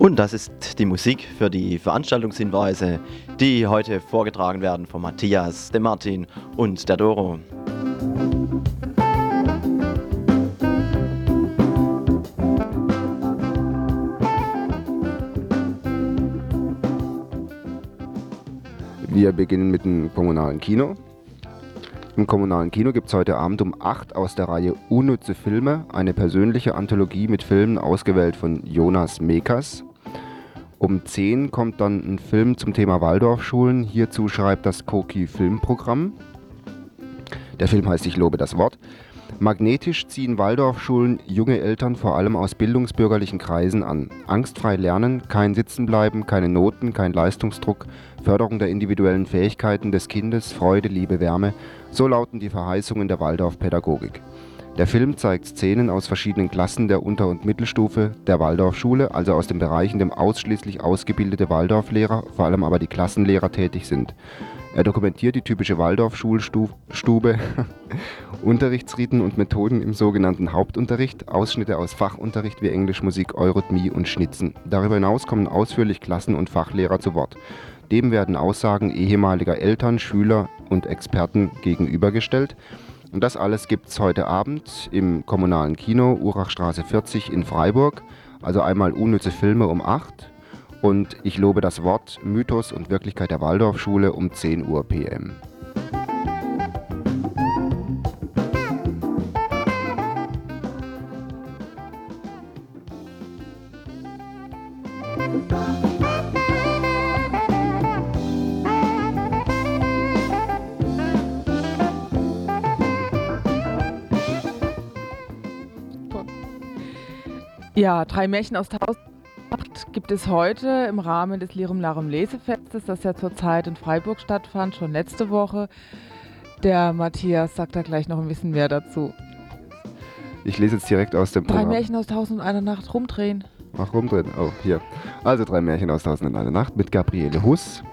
Und das ist die Musik für die Veranstaltungshinweise, die heute vorgetragen werden von Matthias, dem Martin und der Doro. Wir beginnen mit dem kommunalen Kino. Im kommunalen Kino gibt es heute Abend um 8 aus der Reihe Unnütze Filme eine persönliche Anthologie mit Filmen ausgewählt von Jonas Mekas. Um 10 kommt dann ein Film zum Thema Waldorfschulen. Hierzu schreibt das Koki Filmprogramm. Der Film heißt Ich lobe das Wort. Magnetisch ziehen Waldorfschulen junge Eltern vor allem aus bildungsbürgerlichen Kreisen an. Angstfrei lernen, kein Sitzenbleiben, keine Noten, kein Leistungsdruck, Förderung der individuellen Fähigkeiten des Kindes, Freude, Liebe, Wärme, so lauten die Verheißungen der Waldorfpädagogik. Der Film zeigt Szenen aus verschiedenen Klassen der Unter- und Mittelstufe der Waldorfschule, also aus den Bereichen, in denen ausschließlich ausgebildete Waldorflehrer, vor allem aber die Klassenlehrer tätig sind. Er dokumentiert die typische Waldorfschulstube, Unterrichtsriten und Methoden im sogenannten Hauptunterricht, Ausschnitte aus Fachunterricht wie Englisch, Musik, Eurythmie und Schnitzen. Darüber hinaus kommen ausführlich Klassen- und Fachlehrer zu Wort. Dem werden Aussagen ehemaliger Eltern, Schüler und Experten gegenübergestellt. Und das alles gibt es heute Abend im kommunalen Kino, Urachstraße 40 in Freiburg. Also einmal Unnütze Filme um 8 und Ich lobe das Wort, Mythos und Wirklichkeit der Waldorfschule um 10 Uhr PM. Ja, 3 Märchen aus 1008 gibt es heute im Rahmen des Lirum Larum Lesefestes, das ja zurzeit in Freiburg stattfand, schon letzte Woche. Der Matthias sagt da gleich noch ein bisschen mehr dazu. Ich lese jetzt direkt aus dem 3 Programm. Märchen aus 1001 Nacht rumdrehen. Ach, rumdrehen. Oh, hier. Also 3 Märchen aus 1001 Nacht mit Gabriele Huss.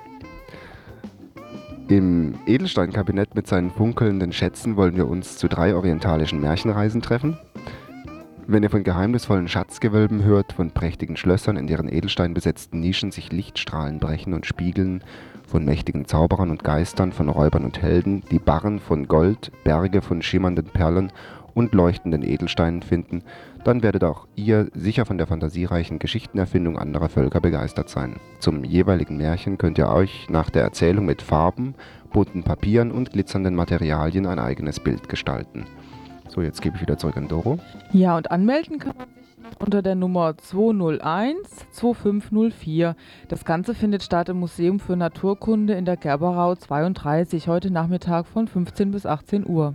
Im Edelsteinkabinett mit seinen funkelnden Schätzen wollen wir uns zu 3 orientalischen Märchenreisen treffen. Wenn ihr von geheimnisvollen Schatzgewölben hört, von prächtigen Schlössern, in deren Edelstein besetzten Nischen sich Lichtstrahlen brechen und spiegeln, von mächtigen Zauberern und Geistern, von Räubern und Helden, die Barren von Gold, Berge von schimmernden Perlen und leuchtenden Edelsteinen finden, dann werdet auch ihr sicher von der fantasiereichen Geschichtenerfindung anderer Völker begeistert sein. Zum jeweiligen Märchen könnt ihr euch nach der Erzählung mit Farben, bunten Papieren und glitzernden Materialien ein eigenes Bild gestalten. So, jetzt gebe ich wieder zurück an Doro. Ja, und anmelden kann man sich unter der Nummer 201 2504. Das Ganze findet statt im Museum für Naturkunde in der Gerberau 32, heute Nachmittag von 15 bis 18 Uhr.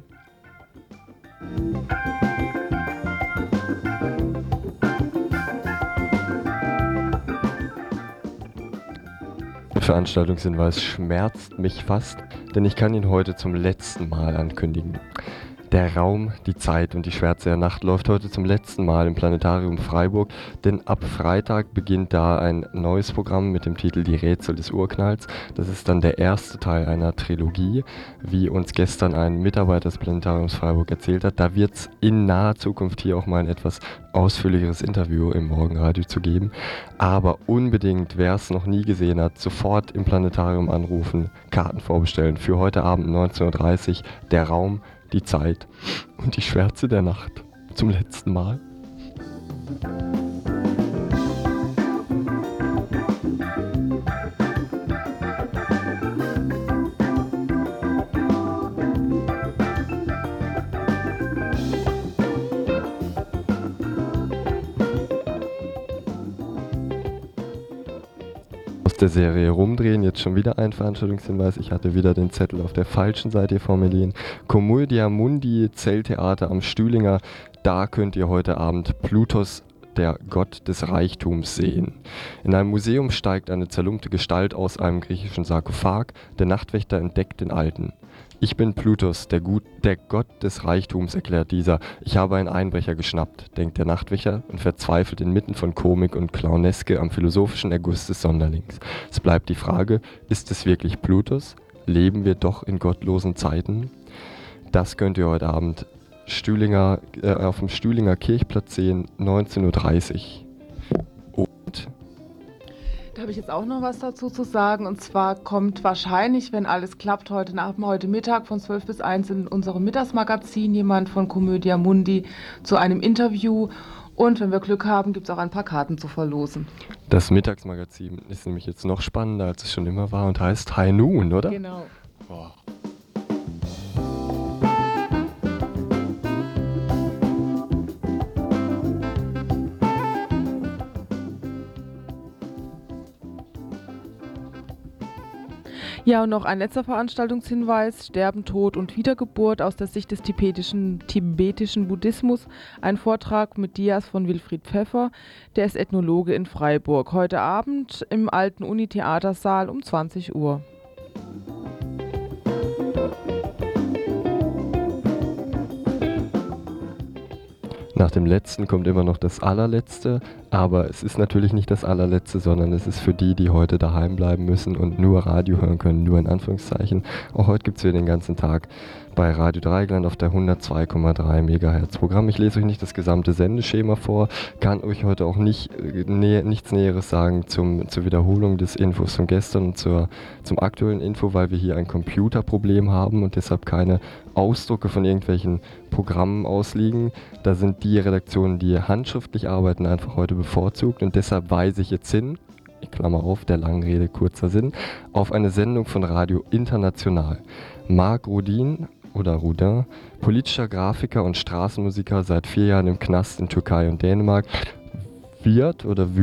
Der Veranstaltungshinweis schmerzt mich fast, denn ich kann ihn heute zum letzten Mal ankündigen. Der Raum, die Zeit und die Schwärze der Nacht läuft heute zum letzten Mal im Planetarium Freiburg, denn ab Freitag beginnt da ein neues Programm mit dem Titel Die Rätsel des Urknalls. Das ist dann der erste Teil einer Trilogie, wie uns gestern ein Mitarbeiter des Planetariums Freiburg erzählt hat. Da wird es in naher Zukunft hier auch mal ein etwas ausführlicheres Interview im Morgenradio zu geben. Aber unbedingt, wer es noch nie gesehen hat, sofort im Planetarium anrufen, Karten vorbestellen für heute Abend 19.30 Uhr. Der Raum, die Zeit und die Schwärze der Nacht zum letzten Mal. Der Serie Rumdrehen, jetzt schon wieder ein Veranstaltungshinweis. Ich hatte wieder den Zettel auf der falschen Seite vor mir liegen. Commedia Mundi, Zelttheater am Stühlinger. Da könnt ihr heute Abend Plutos, der Gott des Reichtums, sehen. In einem Museum steigt eine zerlumpte Gestalt aus einem griechischen Sarkophag. Der Nachtwächter entdeckt den Alten. Ich bin Plutos, der Gott des Reichtums, erklärt dieser. Ich habe einen Einbrecher geschnappt, denkt der Nachtwächter und verzweifelt inmitten von Komik und Clowneske am philosophischen Erguss des Sonderlings. Es bleibt die Frage, ist es wirklich Plutos? Leben wir doch in gottlosen Zeiten? Das könnt ihr heute Abend auf dem Stühlinger Kirchplatz sehen, 19.30 Uhr. Und Da habe ich jetzt auch noch was dazu zu sagen. Und zwar kommt wahrscheinlich, wenn alles klappt, heute Mittag von 12 bis 1 in unserem Mittagsmagazin jemand von Commedia Mundi zu einem Interview. Und wenn wir Glück haben, gibt es auch ein paar Karten zu verlosen. Das Mittagsmagazin ist nämlich jetzt noch spannender, als es schon immer war und heißt High Noon, oder? Genau. Boah. Ja, und noch ein letzter Veranstaltungshinweis: Sterben, Tod und Wiedergeburt aus der Sicht des tibetischen Buddhismus. Ein Vortrag mit Dias von Wilfried Pfeffer, der ist Ethnologe in Freiburg. Heute Abend im alten Uni-Theatersaal um 20 Uhr. Nach dem letzten kommt immer noch das allerletzte, aber es ist natürlich nicht das allerletzte, sondern es ist für die, die heute daheim bleiben müssen und nur Radio hören können, nur in Anführungszeichen. Auch heute gibt es wieder den ganzen Tag bei Radio Dreieckland auf der 102,3 MHz Programm. Ich lese euch nicht das gesamte Sendeschema vor, kann euch heute auch nichts Näheres sagen zur Wiederholung des Infos von gestern und zum aktuellen Info, weil wir hier ein Computerproblem haben und deshalb keine Ausdrucke von irgendwelchen Programmen ausliegen. Da sind die Redaktionen, die handschriftlich arbeiten, einfach heute bevorzugt und deshalb weise ich jetzt hin, Klammer auf, der langen Rede kurzer Sinn, auf eine Sendung von Radio International. Marc Rudin, politischer Grafiker und Straßenmusiker, seit 4 Jahren im Knast in Türkei und Dänemark, wird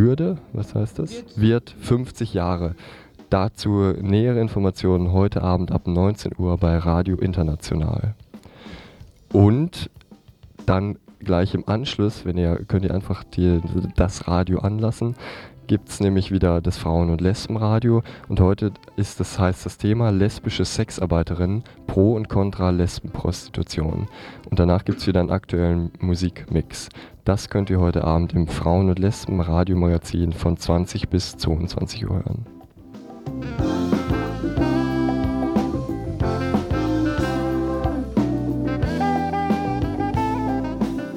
50 Jahre. Dazu nähere Informationen heute Abend ab 19 Uhr bei Radio International. Und dann gleich im Anschluss, könnt ihr einfach das Radio anlassen, gibt es nämlich wieder das Frauen- und Lesbenradio und heute heißt das Thema lesbische Sexarbeiterinnen, Pro und Contra Lesbenprostitution. Und danach gibt es wieder einen aktuellen Musikmix. Das könnt ihr heute Abend im Frauen- und Lesbenradiomagazin von 20 bis 22 Uhr hören.